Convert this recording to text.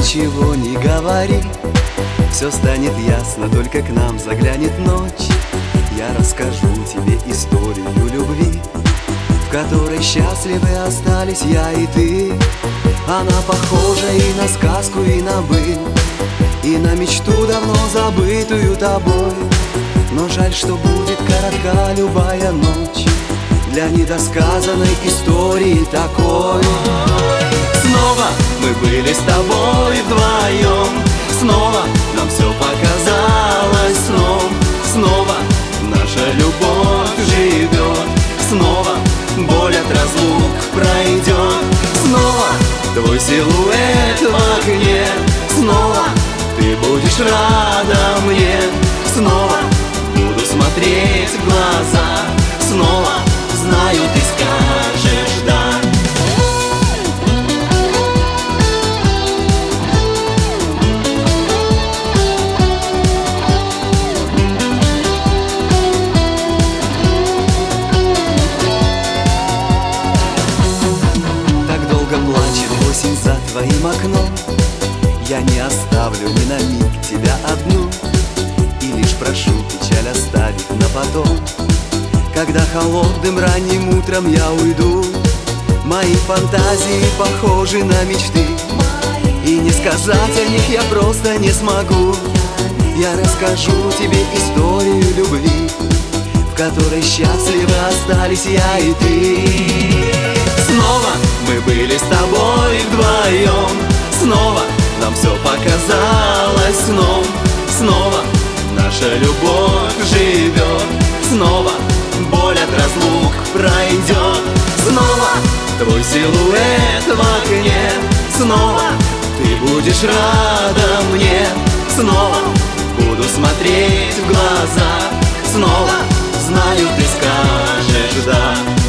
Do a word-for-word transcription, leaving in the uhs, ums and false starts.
ничего не говори, все станет ясно, только к нам заглянет ночь. Я расскажу тебе историю любви, в которой счастливы остались я и ты. Она похожа и на сказку, и на быль, и на мечту, давно забытую тобой. Но жаль, что будет коротка любая ночь для недосказанной истории такой. Снова мы были с тобой вдвоем, снова нам все показалось сном. Снова наша любовь живет, снова боль от разлук пройдет. Снова твой силуэт в окне, снова ты будешь рада мне. Снова буду смотреть в глаза, снова знаю, ты скажешь «да». Так долго плачет осень за твоим окном, я не оставлю ни на миг тебя одну, и лишь прошу печаль оставить на потом. Когда холодным ранним утром я уйду, мои фантазии похожи на мечты, и не сказать о них я просто не смогу. Я расскажу тебе историю любви, в которой счастливы остались я и ты. Снова мы были с тобой вдвоем, снова нам все показалось сном. Снова наша любовь живет, снова боль от разлук пройдет. Снова твой силуэт в окне, снова ты будешь рада мне. Снова буду смотреть в глаза, снова знаю, ты скажешь «да».